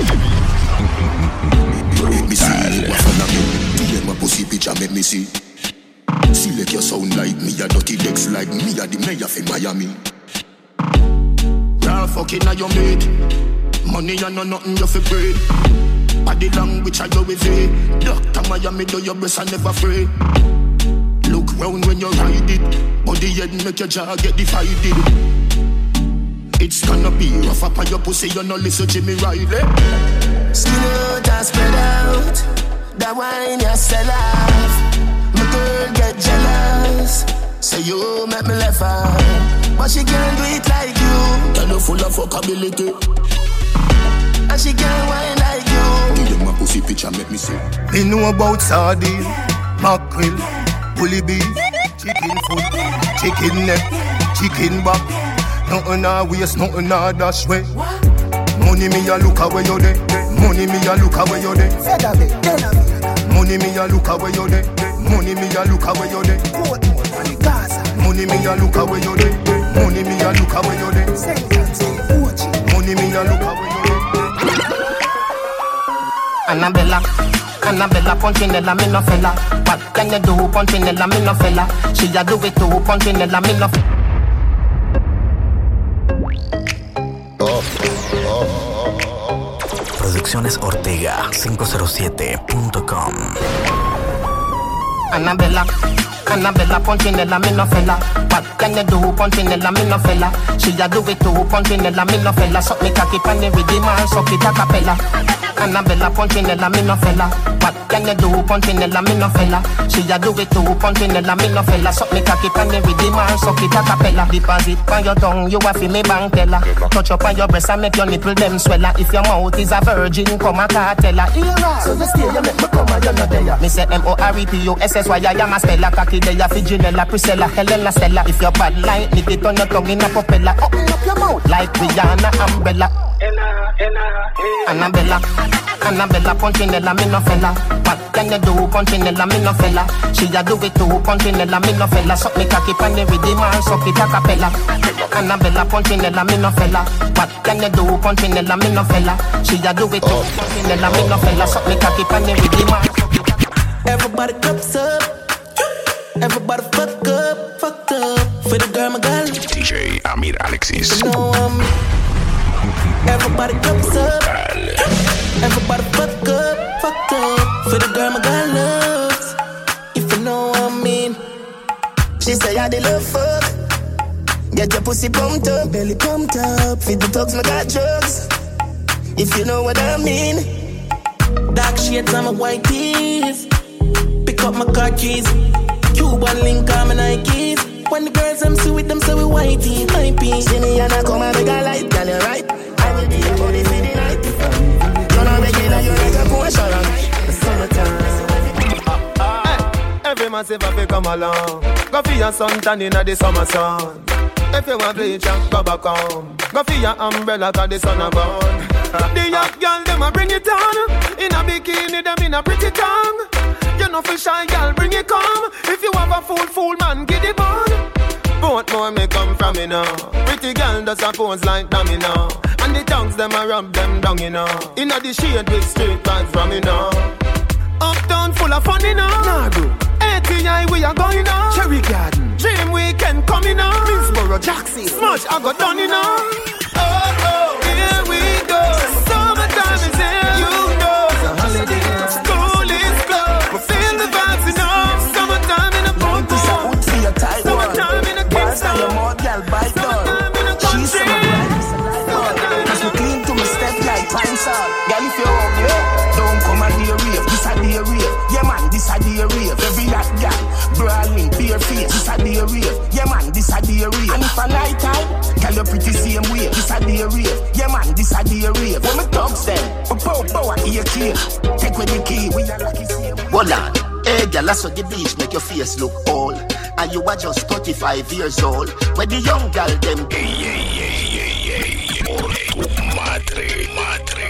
Make me see what's on me. D M my pussy picture, make me see. Select your sound like me, a dirty decks like me, a the mayor for Miami. Raw fucking on your mate. Money and no nothing you fi bread. Body language I go with it. Doctor Miami do your breast and never afraid. Look round when you ride it. Body head make your jaw get divided. It's gonna be rough up on your pussy, you no listen Jimmy Riley. Skin out and spread out. That wine you sell off. My girl get jealous. Say you make me laugh out. But she can't do it like you. Tell you full of fuckability. And she can't wine like you. Give them my pussy picture, make me see. Me know about sardine, mackerel, bully beef, chicken foot, chicken neck, chicken back. Nothing a waste, nothing a dash way. Money me a look away you dey. Money me a look away you dey. Money me a look away you dey. Money me a look away you dey. Money me a look away you dey. Money me a look away you dey. Money me a look away you dey. Annabella, Annabella, Punchinella, me no fella. What can you do, Punchinella, me no fella? She a do it too, Punchinella, me no fella. Producciones Ortega cinco cero siete punto com. Annabella, Annabella, Punchinella, me no fella. What can you do, Punchinella, me no fella? She a do it too, Punchinella, me no fella. Suck me cocky pan the rhythm and suck it a cappella. Annabella Punchinella, me no fella. What can you do, Punchinella, me no fella? She a do it too, Punchinella, me no fella. Suck me cocky pan the rhythm and suck it a cappella. Deposit on your tongue, you a fi me bank teller. Touch up on your breast and make your nipple them swella. If your mouth is a virgin, come a cartella. So you stay, you make me come and you no there. Me say M O R E P O S S Y I am a spella. Cocky there, Figinella, Priscilla, Helena, Stella. If your bad line, nick it on your tongue in a propeller. Open up your mouth like Rihanna, Umbrella. Annabella, Annabella, Punchinella, me no fella. What can you do, Punchinella, me no fella? She a do it too, Punchinella, me no fella. Suck me cocky pan the rhythm and suck it a cappella. Annabella, Punchinella, me no fella. What can you do, Punchinella, me no fella? She a do it too, Punchinella, me no fella. Suck me cocky pan the rhythm and suck it a cappella. Everybody cups up. Everybody fuck up, fucked up. For the girl, my girl. D J Amir Alexis. You know I'm. Everybody cups up. Everybody fuck up, fucked up. For the girl my girl loves. If you know what I mean. She say I did love fuck. Get your pussy pumped up, belly pumped up. Feed the dogs, my got drugs. If you know what I mean. Dark shades on my white tees. Pick up my car keys. Cuban link on my Nikes. When the girls them see with them, so we whitey, my piece. See me and I come and make a light, girl, you right. I will be your body for the night. You're not making a you like a potion. The summertime. Hey, every massive have to come along. Go for your sun tan inna the summer sun. If you want bleach, go back home. Go for your umbrella 'cause the sun a burn. The young girl them a bring it on. In a bikini them in a pretty tongue. You know for shy girl bring it come. If you have a fool fool man get it on. Both more may come from me now. Pretty girl does a pose like dummy now. And the tongues them a rub them down you know. Inna the shade with straight vibes from me now. Uptown full of fun you know. Nah bro. A T I we are going now. Cherry Garden. Dream Weekend coming now. Minsboro Jackson. Smash I got done you know. Oh oh here we go. Summertime is here. You know. It's a holiday. School is closed. We feel the vibes you know. Summertime in a boat. Summertime in a Kingston. Summertime in a country. Cause we clean to me step like pine salt. Girl if you're ugly, don't come and dear rave. This a dear rave. Yeah man, this a dear rave. Every that girl, brawling, bare face. This a dear rave. Yeah man, this a dear rave. And if a night time, girl you pretty same way. This a dear rave. Yeah man, this a dear rave. When me thugs them, we pow pow at ear key. Take with the key, we are lucky same way. Hold on. Hey girl, that's what the bleach make your face look old. And you are just thirty-five years old. When the young girl them Hey, hey, hey, hey, hey, por tu madre, madre.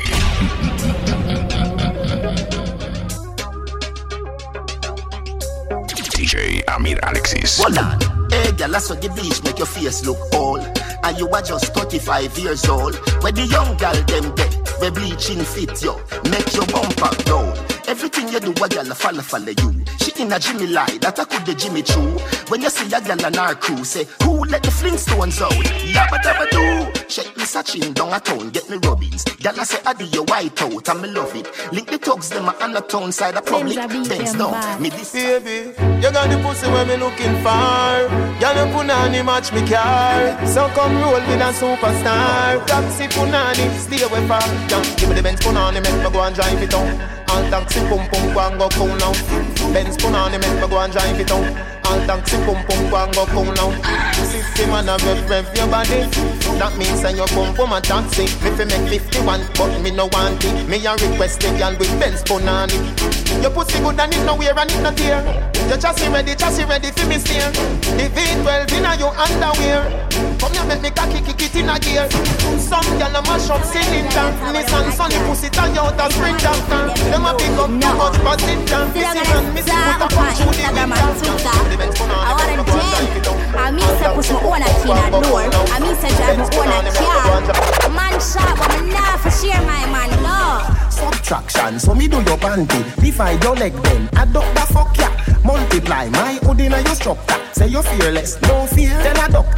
D J Amir Alexis. Hold on. Hey girl, that's what the bleach make your face look old. And you are just thirty-five years old. When the young girl them get the bleaching fit yo, make your bumper down. Everything you do, a girl a follow follow you. She in a Jimmy lie, that I could the Jimmy true. When you see a girl on our crew, say, who let the Flintstones out? Yabba dabba do. Check me searching down a town, get me rubbings. Girl I say, I do your white out, and me love it. Link the thugs, them a on the town side of public. Thanks down, me this. Baby, you got the pussy where me looking for. Girl you punani match me car. So come roll with a superstar. Taxi punani, stay away far. Give me the Benz punani, make me go and drive it on. All taxi pum pum go and go cool now. Benz punani make me go and drive it out. All taxi pum pum go and go cool now. System and a rev rev your body. That means that you pum pum a taxi. Me fi make fifty-one but me no want it. Me a request the girl with Benz punani. Your pussy good and it no wear and it no tear. Your chassis ready, chassis ready fi me steer. The V twelve inna your underwear. Come here make me cocky kick it in a gear. Some girl a mash up cylinder. Nissan Sunny pussy tie out a spring doctor. Them a pick up too much position. Missy man, missy put a punch through the window. I want a gym. I mean say push my own a key in a door. I mean say drive my own a car. Man shot but me nah for share my man, no. Subtraction, so me do your panty. Divide your leg then, add up the fuck ya. Multiply my hood in a your structure. Say you're fearless, no fear, tell a doctor.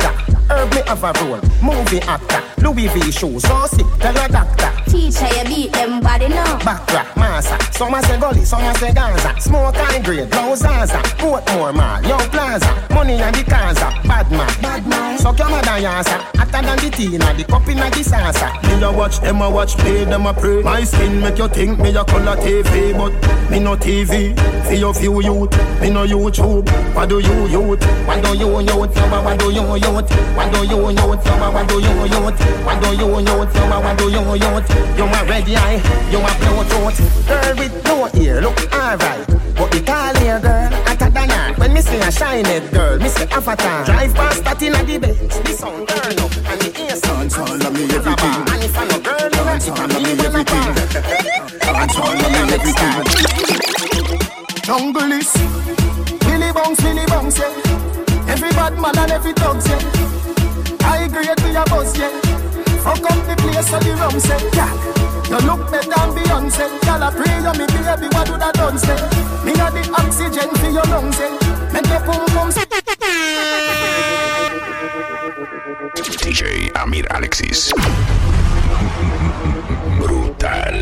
Herb me have a role. Movie actor, Louis V shoes, so sick, tell your doctor. Teacher, you beat them body now. Backtrack, massa. Some a say gully, some a say Gaza. Smoke high grade, blow Zaza. Portmore mall, Young Plaza. Money and the Kaza, bad man. Bad man. So come on, Yasa. Hotter than the Tina, the cup in the salsa. Me a watch them a watch, play them a pray. My skin make you think me a color T V, but me no T V. For your few youth, me no YouTube. What do you youth? What do you youth? What do you youth? What do you youth? What do you youth? What do you youth? What do you youth? You a red eye, you a blue throat. Girl with no ear, look alright. But the tall hair girl, hotter than her. When me see a shiny girl, me see avatar. Drive past that in a the Benz. The sound turn up and the ear sound. Dance all of me everything. And if I no girl, you a it and me everything. Dance all of me everything. Jungle is Billy Bounce, Billy Bounce, yeah. Every bad man and every dog, yeah. I agree with your boss, yeah. Fuck up the place of the rum, say, yeah. You look better than Beyonce. Y'all a pray you me baby, what do that done, say? Me got the oxygen for your lungs, say. Make your pum pum, say. D J Amir Alexis. Brutal.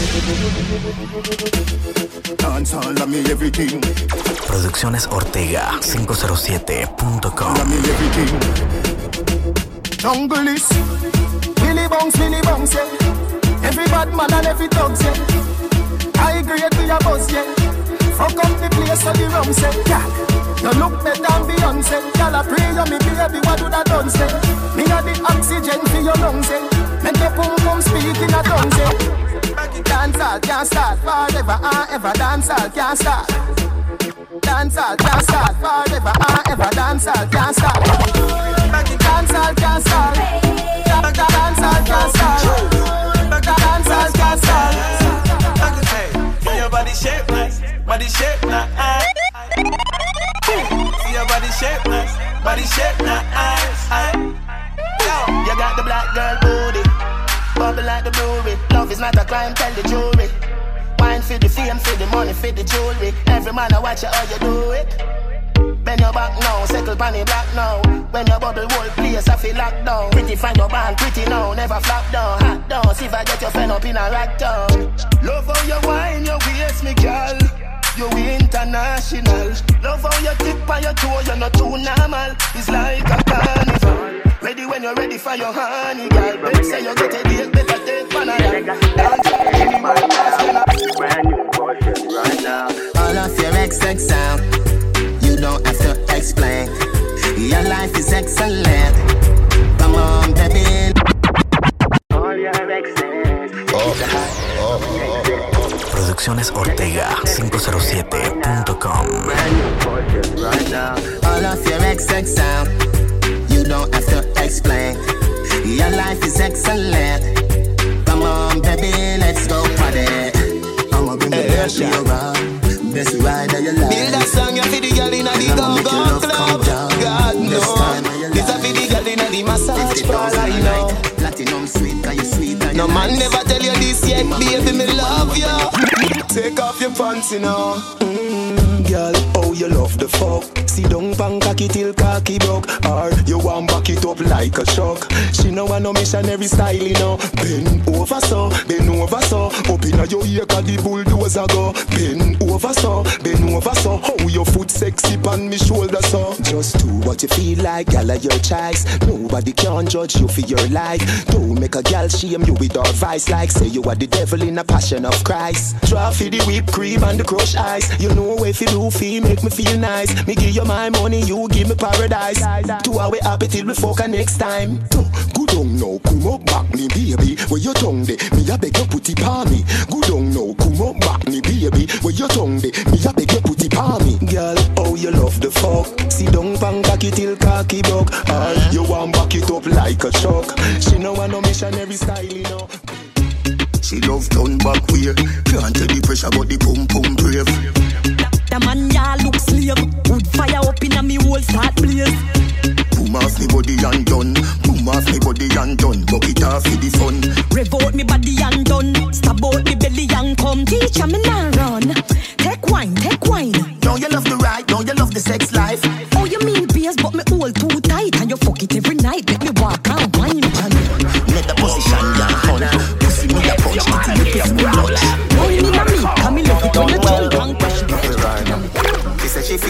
Dance all of me everything. Producciones Ortega cinco cero siete punto com. All of me everything. Jungle is Billy Bounce, Billy Bounce, yeah. Every bad man and every dog, yeah. I agree with your boss, yeah. Fuck up the place of the rum, say, yeah. You look better than Beyonce. Y'all a pray you me baby, what do that done, say? Me got the oxygen for your lungs, say. Make your pum pum speak in a tongue, say. Dancehall can't start forever and ever. Dancehall can't start. Dancehall can't start forever and ever. Dancehall can't start. Dancehall can't start. Dancehall can't start. Dancehall can't start. Hey, your body shape nice, body shape nice. See your body shape nice, body shape nice. Yo, you got the black girl booty, bubble like the brewery. Love is not a crime, tell the jury. Wine for the fame, for the money, for the jewelry. Every man I watch you how you do it. Bend your back now, settle panny black now. When your bubble whole place, I feel locked down. Pretty find your band, pretty now, never flop down. Hot down, see if I get your friend up in a rack down. Love how you wine, your waist, me girl. You international. Love how you tip on your toe, you're not too normal. It's like a carnival. Ready when you're ready for your honey, girl. Bet say you get a date, better take one of them. Brand new Porsche right now. All of your X X sound, you don't have to explain. Your life is excellent. Come on, baby. All your exes. Oh, oh, oh. Producciones Ortega cinco cero siete punto com. Brand new Porsche right now. All of your X X sound, you don't have to explain. Your life is excellent. Come on, baby, let's go party. I'ma bring the best around. Best ride of your life. Build that song, you feel the girl in the go-go club. God no, this a feel the girl in the massage parlor, I know. Platinum sweet, cause you sweet and no man never tell you this yet, baby, me love you. Take off your pants, you know. Mm, girl, oh you love the fuck. Sit down pan cocky till cocky broke. Or you want back it up like a shock. She know want no missionary style, you know. Bend over so, bend over so. Up inna your ear cause the bulldozer go. Bend over so, bend over so. How your foot sexy pan me shoulder so. Just do what you feel like, girl of your choice. Nobody can judge you for your life. Don't make a girl shame you with our vice. Like say you are the devil in a passion of Christ. Try for the whipped cream and the crushed ice. You know if you do feel make me feel nice. Me give you my money, you give me paradise. Two hour happy till we fuck next time. Good on now, come up back me baby. Where your tongue de, me a beg you put it on me. Good on now, come up back me baby. Where your tongue de, me a beg you put it on me. Girl, oh you love the fuck. Sit down pan cocky till cocky broke. Or you want back it up like a shock. She know want no missionary style, you know. She love turn back way. Can't take the pressure but the pum pum brave. The man ya look slave. Wood fire up in a me whole start blaze. Boom off me body and done. Boom off me body and done. Buck it off for the fun. Rev out me body and done. Stab out me belly and come. Teacher me now run. Take wine, take wine. Now you love the ride, now you love the sex life. Oh you mean beers but me all too tight. And you fuck it every night.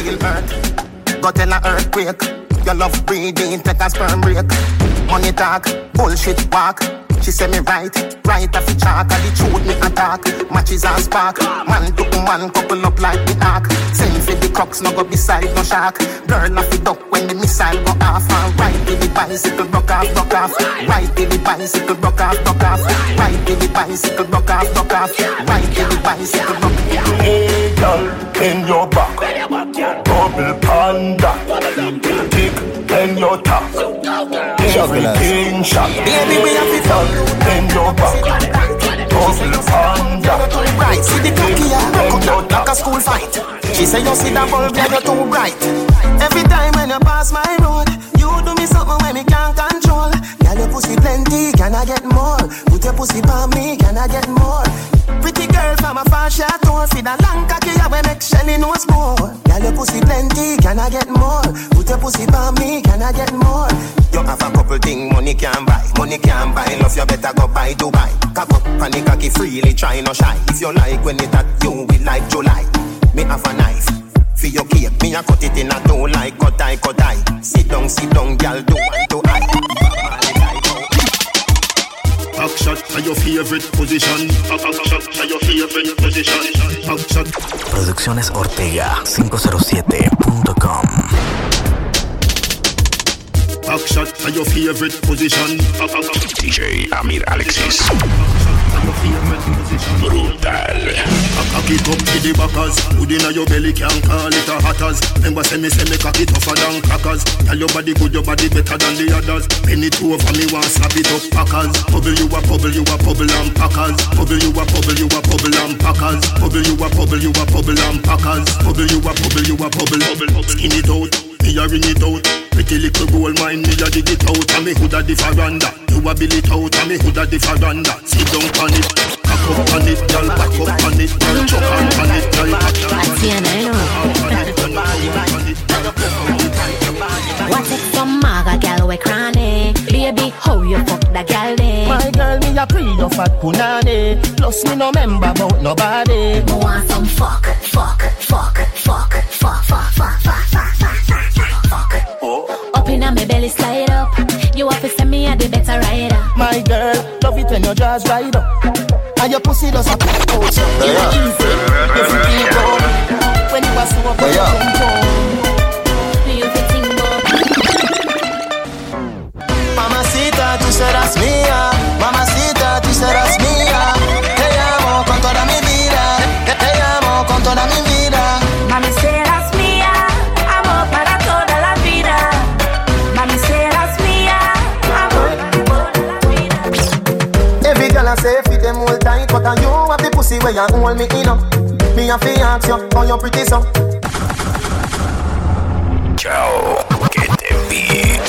feel hurt. Go tell a earthquake. Your love breathing, take a sperm break. Money talk, bullshit walk. She say me right, right off the chalk. And the truth me attack, matches and spark. Man to man couple up like the ark. Send for the crooks, no go beside no shark. Girl off the duck when the missile go off. And right with the bicycle, broke off, broke off. Right with the bicycle, broke off, broke off. Right with the bicycle, broke off, broke off. Right with the bicycle, broke off. Hey girl, in your back, double panda. Kick in your top, everything shot. Baby, we have it all. In your back, double panda. Right, see the cocky and like a school fight. She say you see that bulb, yeah, you're too bright. Every time when you pass my road, you do me something when me can't control. Girl, your pussy plenty, can I get more? Put your pussy on me, can I get more? Pretty girl from a fashion tour, feed a long cocky, yeah, we make Shelly knows more. Girl, your pussy plenty, can I get more? Put your pussy on me, can I get more? You have a couple things money can buy, money can buy. Love you better go buy Dubai. Cock up and the cocky freely, try no shy. If you like when it at you, we like July. Me have a knife for your cake, me a cut it in a dough like cut eye, cut eye. Sit down, sit down, girl, do one to eye. Back shot are your favorite position. Back shot are your favorite position. Back shot. Producciones Ortega cinco cero siete punto com. Back shot are your favorite position. D J Amir Alexis. Brutal. Cock it up to the backers. Hood inna your belly can't call it a hatters. Remember say me say me cock it tougher than crackers. Tell your body good, your body better than the others. Penny two over me want slap it up packers. Bubble you a bubble, you a bubble and packers. Bubble you a bubble, you a bubble and packers. Bubble you a bubble, you a bubble and packers. Bubble you a bubble, you a bubble, bubble. Skin it out, me a ring it out. Pretty little gold mine, me a dig it out. And me hood a the veranda. You a bill it out, and me hood a the veranda. Sit down on it, cock up on it, girl, back up on it, girl, chuck on on it, girl, back up on it. What's it from Maga, girl, we cranny? Baby, how you fuck that girl there? My girl, me a pre your fat punani. Plus me no member about nobody. Me want some fuck, fuck, fuck, fuck, fuck, fuck, fuck, fuck, fuck, fuck, fuck. Up inna me belly slide up. You have to send me a the better rider. My girl, love it when your jaws ride up. And your pussy does a pop out. You are easy, you feel good. When you pass over, you come home. You fitting up. Mamacita, tú serás mía. Mamacita, tú serás mía. Te amo con toda mi vida. Te amo con toda mi vida. Mami, serás mía. Amor para toda la vida. Mami, serás mía. Amor para toda la vida. Every girl I say fit them all tight, but on you have the pussy where you hold me in up. Me a fi ask you how you pretty so. Ciao, que te vi.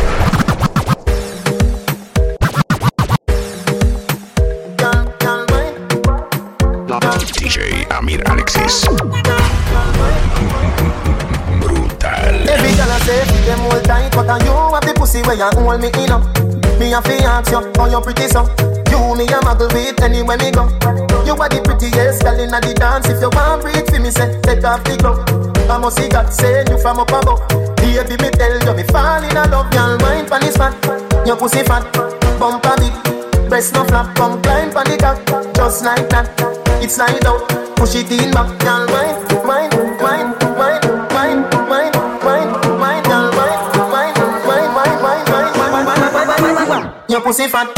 D J Amir Alexis. Brutal. Every girl I say fit them all tight, but on you have the pussy where you hold me in up. Me a fi ask you how you pretty so. You me a muggle with anywhere me go. You are the prettiest girl inna the dance. If you want breathe for me, say take off the glove. I must see God send you from up above. Baby, me tell you me fall in love. Girl, mind pon this fat, your pussy fat, bumper big, breast no flap. Come climb pon the cock, just like that. It's slide out, push it in back. Girl, mind, mind, mind, mind, mind, mind, mind, mind. Girl, mind, mind, mind, mind, mind, mind, mind, mind, mind, mind. Your pussy fat.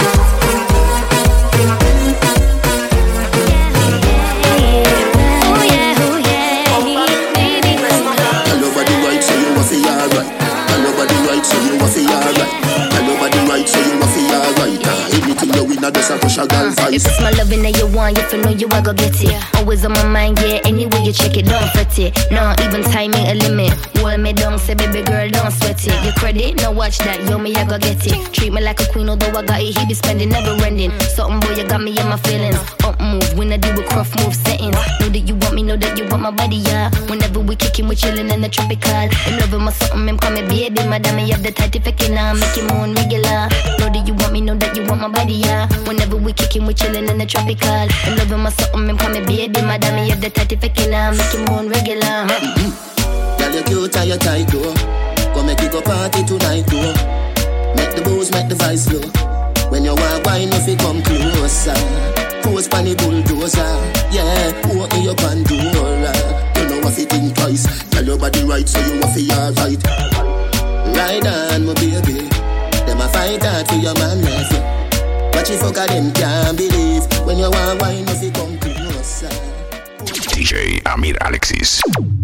If it's my loving that you want, you know you I go get it. Always on my mind, yeah, anyway you check it, don't fret it. No, even time ain't a limit. Hold me down, say baby girl, don't sweat it. Your credit, no watch that, yo, me I go get it. Treat me like a queen, although I got it, he be spending, never ending. Something boy, you got me in my feelings. Up move, when I do a cruff move settings. Know that you want me, know that you want my body, yeah. Whenever we kicking, we chilling in the tropical. I'm loving my something, I'm coming baby, madam, you have the tight if I can, uh, make you moon regular. Know that you want me, know that you want my body, yeah. Whenever we kicking, we chilling in the tropical. I'm loving my something, I'm coming baby, madam, you have the tight if I can, uh, make you moon regular. inna your tight door. Go make it go party tonight door. Make the booze, make the vice flow. When you want wine, if you come closer. Pose pan the bulldozer. Yeah, open your Pandora. You know what you think twice. Tell your body right, so you want to be alright. Ride on, my baby. Them a fight hard for your man left you. Watch you fuck them can't believe. When you want wine, if you come closer. D J Amir Alexis.